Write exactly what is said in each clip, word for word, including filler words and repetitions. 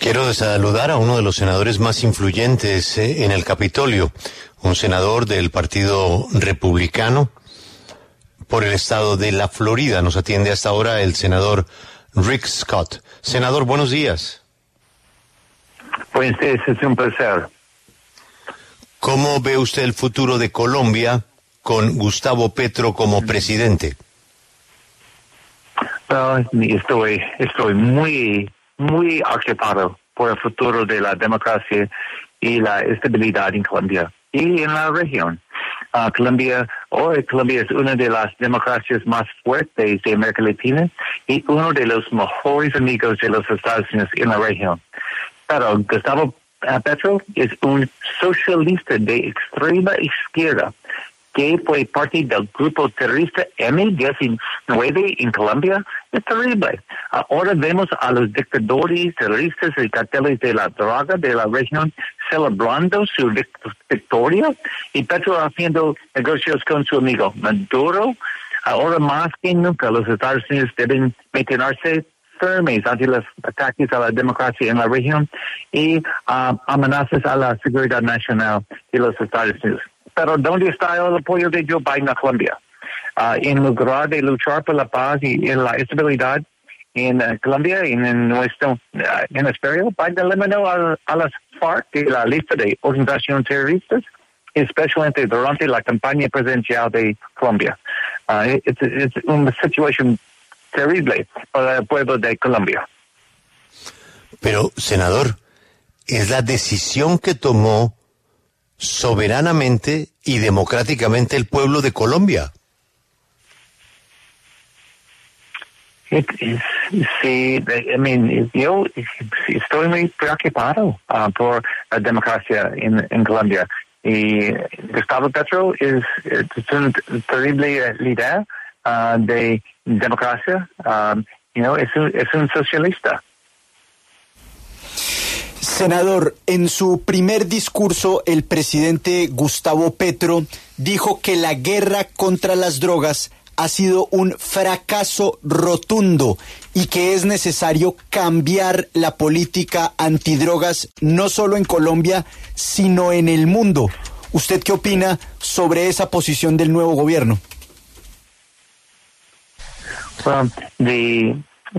Quiero saludar a uno de los senadores más influyentes eh, en el Capitolio, un senador del Partido Republicano por el estado de la Florida. Nos atiende hasta ahora el senador Rick Scott. Senador, buenos días. Pues es, es un placer. ¿Cómo ve usted el futuro de Colombia con Gustavo Petro como presidente? Well, estoy, estoy muy, muy ocupado por el futuro de la democracia y la estabilidad en Colombia y en la región. Uh, Colombia, hoy Colombia es una de las democracias más fuertes de América Latina y uno de los mejores amigos de los Estados Unidos en la región. Pero Gustavo Petro es un socialista de extrema izquierda que fue parte del grupo terrorista eme diecinueve en Colombia. Es terrible. Ahora vemos a los dictadores terroristas y carteles de la droga de la región celebrando su victoria y Petro haciendo negocios con su amigo Maduro. Ahora más que nunca los Estados Unidos deben mantenerse firmes ante los ataques a la democracia en la región y uh, amenazas a la seguridad nacional de los Estados Unidos. Pero ¿dónde está el apoyo de Joe Biden a Colombia? Uh, en lugar de luchar por la paz y, y la estabilidad en uh, Colombia y en nuestro uh, hemisferio, Biden eliminó a, a las FARC de la lista de organizaciones terroristas, especialmente durante la campaña presidencial de Colombia. Uh, es, es una situación terrible para el pueblo de Colombia. Pero, senador, es la decisión que tomó soberanamente y democráticamente el pueblo de Colombia. It is, sí, I mean, yo estoy muy preocupado uh, por la democracia en, en Colombia. Y Gustavo Petro es, es un terrible líder uh, de democracia. Um, you know, es un, es un socialista. Senador, en su primer discurso, el presidente Gustavo Petro dijo que la guerra contra las drogas ha sido un fracaso rotundo y que es necesario cambiar la política antidrogas no solo en Colombia, sino en el mundo. ¿Usted qué opina sobre esa posición del nuevo gobierno? Well, the,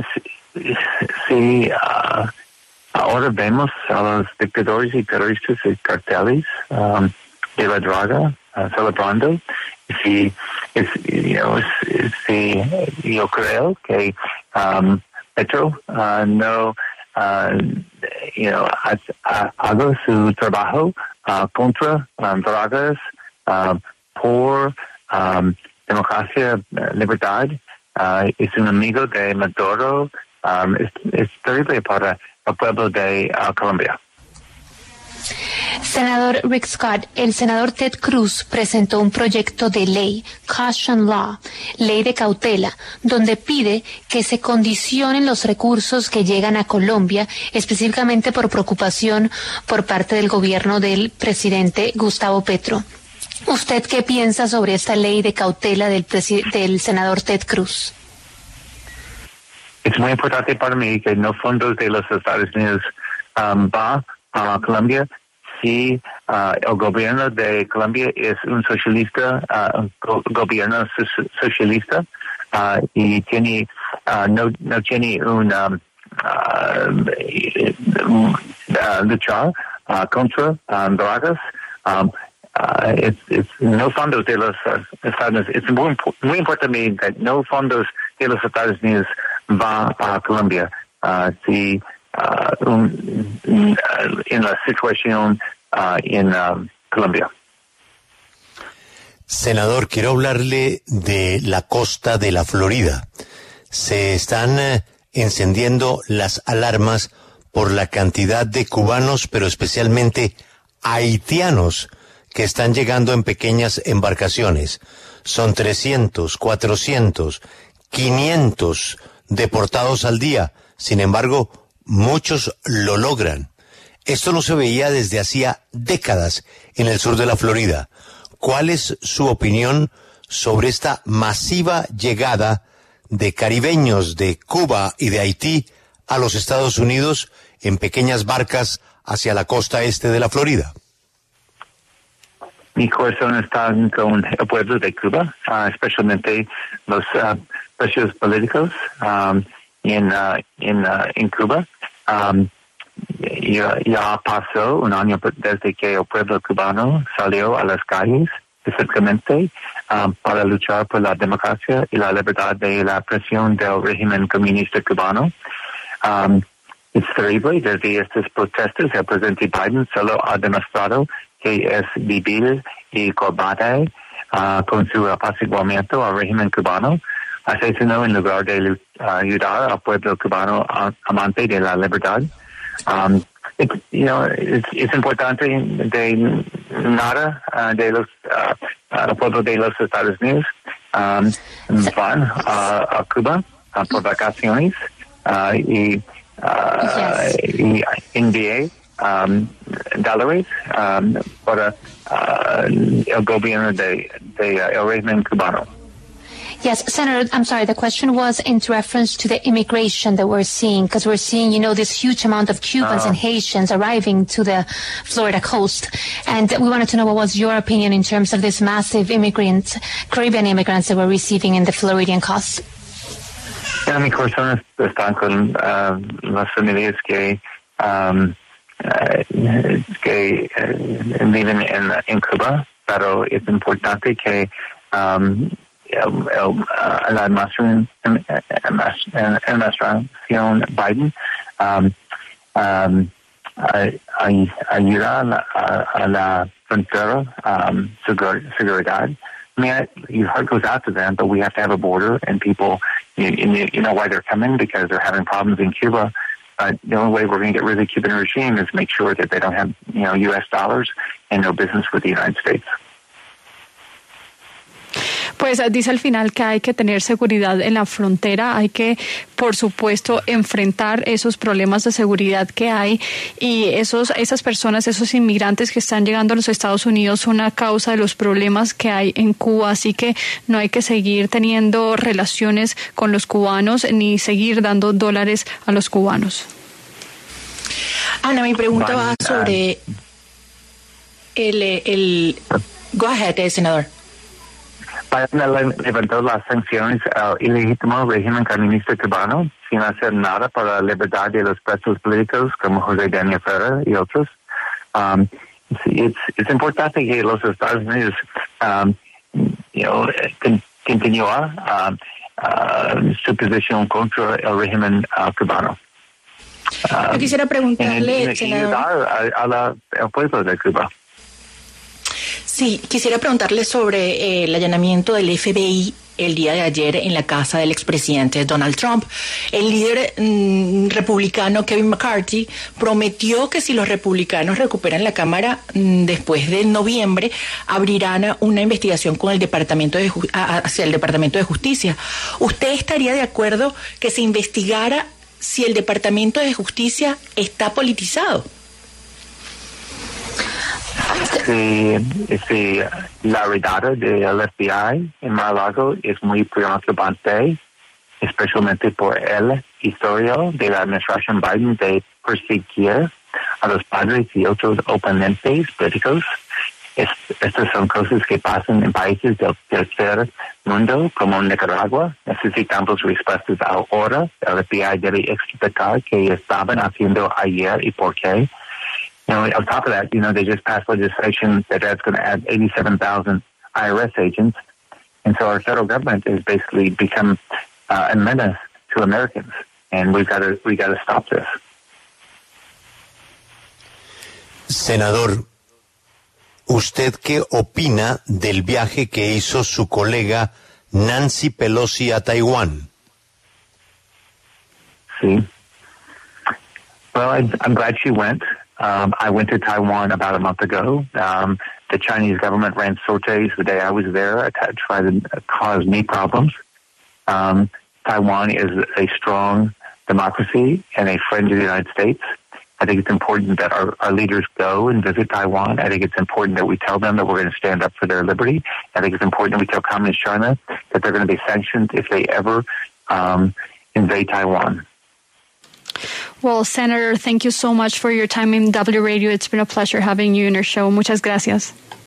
sí, uh, ahora vemos a los dictadores y terroristas y carteles um, de la droga uh, celebrando. Sí, es, you know, es, es, sí, yo creo que um, Petro uh, no, uh, you know, ha, ha, haga su trabajo uh, contra um, drogas uh, por um, democracia, uh, libertad. Uh, es un amigo de Maduro. Um, es, es terrible para el pueblo de uh, Colombia. Senador Rick Scott, el senador Ted Cruz presentó un proyecto de ley, Caution Law, ley de cautela, donde pide que se condicionen los recursos que llegan a Colombia, específicamente por preocupación por parte del gobierno del presidente Gustavo Petro. ¿Usted qué piensa sobre esta ley de cautela del, presi- del senador Ted Cruz? Es muy importante para mí que no fondos de los Estados Unidos um, va a Colombia si uh, el gobierno de Colombia es un socialista, uh, un go- gobierno so- socialista uh, y tiene uh, no no tiene un um, uh, uh, luchar uh, contra um, drogas. Um, Uh, it's, it's no fondos de los uh, Estados Unidos. Es muy, muy importante que no fondos de los Estados Unidos va a Colombia. Uh, si uh, un, un, en la situación uh, en um, Colombia. Senador, quiero hablarle de la costa de la Florida. Se están eh, encendiendo las alarmas por la cantidad de cubanos, pero especialmente haitianos, que están llegando en pequeñas embarcaciones. Son trescientos, cuatrocientos, quinientos deportados al día. Sin embargo, muchos lo logran. Esto no se veía desde hacía décadas en el sur de la Florida. ¿Cuál es su opinión sobre esta masiva llegada de caribeños de Cuba y de Haití a los Estados Unidos en pequeñas barcas hacia la costa este de la Florida? Mi corazón está con el pueblo de Cuba, uh, especialmente los uh, presos políticos um, en, uh, en, uh, en Cuba. Um, ya, ya pasó un año desde que el pueblo cubano salió a las calles, específicamente um, para luchar por la democracia y la libertad de la presión del régimen comunista cubano. Um, es terrible, desde estas protestas, el presidente Biden solo ha demostrado que es débil y cobarde uh, con su apaciguamiento al régimen cubano. Asesinó en lugar de uh, ayudar al pueblo cubano uh, amante de la libertad. Um, it, you know, es, es importante de nada uh, de los uh, uh, pueblo de los Estados Unidos um, van uh, a Cuba uh, por vacaciones uh, y, uh, yes. y envié Um, dólares um, para uh, el gobierno de, de uh, el régimen cubano. Yes, Senator, I'm sorry, the question was in reference to the immigration that we're seeing, because we're seeing, you know, this huge amount of Cubans uh, and Haitians arriving to the Florida coast. And we wanted to know what was your opinion in terms of this massive immigrant, Caribbean immigrants that we're receiving in the Floridian coast. Yeah, mi corazón están con uh, las familias que um, Uh, que uh, viven en, en Cuba, pero es importante que um, el, el, uh, la administración, administración Biden um, um, uh, ayuda a la, a la frontera um, segur, seguridad. I mean, your heart goes out to them, but we have to have a border, and people, you, you know why they're coming, because they're having problems in Cuba. Uh, the only way we're going to get rid of the Cuban regime is make sure that they don't have, you know, U S dollars and no business with the United States. Pues dice al final que hay que tener seguridad en la frontera, hay que, por supuesto, enfrentar esos problemas de seguridad que hay, y esos, esas personas, esos inmigrantes que están llegando a los Estados Unidos son a causa de los problemas que hay en Cuba, así que no hay que seguir teniendo relaciones con los cubanos ni seguir dando dólares a los cubanos. Ana, mi pregunta va sobre el, el... Go ahead, senador. Biden levantó las sanciones al ilegítimo régimen comunista cubano sin hacer nada para la libertad de los presos políticos como José Daniel Ferrer y otros. Um, es, es importante que los Estados Unidos um, you know, continúen uh, uh, su posición contra el régimen uh, cubano. Um, Yo quisiera preguntarle, en, en senador, ayudar a, a la, al pueblo de Cuba. Sí, quisiera preguntarle sobre eh, el allanamiento del F B I el día de ayer en la casa del expresidente Donald Trump. El líder mm, republicano Kevin McCarthy prometió que si los republicanos recuperan la Cámara mm, después de noviembre, abrirán una investigación con el Departamento de Ju- hacia el Departamento de Justicia. ¿Usted estaría de acuerdo que se investigara si el Departamento de Justicia está politizado? Sí, sí, la redada del F B I en Mar-a-Lago es muy preocupante, especialmente por el historial de la administración Biden de perseguir a los padres y otros oponentes políticos. Es, estas son cosas que pasan en países del tercer mundo, como Nicaragua. Necesitamos respuestas ahora. El F B I debe explicar qué estaban haciendo ayer y por qué. You know, on top of that, you know, they just passed legislation that that's going to add eighty-seven thousand I R S agents. And so our federal government has basically become uh, a menace to Americans. And we've got to, we got to stop this. Senador, ¿usted qué opina del viaje que hizo su colega Nancy Pelosi a Taiwán? Sí. Well, I, I'm glad she went. Um, I went to Taiwan about a month ago. Um, the Chinese government ran sorties the day I was there to try to cause me problems. Um, Taiwan is a strong democracy and a friend of the United States. I think it's important that our, our leaders go and visit Taiwan. I think it's important that we tell them that we're going to stand up for their liberty. I think it's important that we tell Communist China that they're going to be sanctioned if they ever um, invade Taiwan. Well, Senator, thank you so much for your time in W Radio. It's been a pleasure having you in our show. Muchas gracias.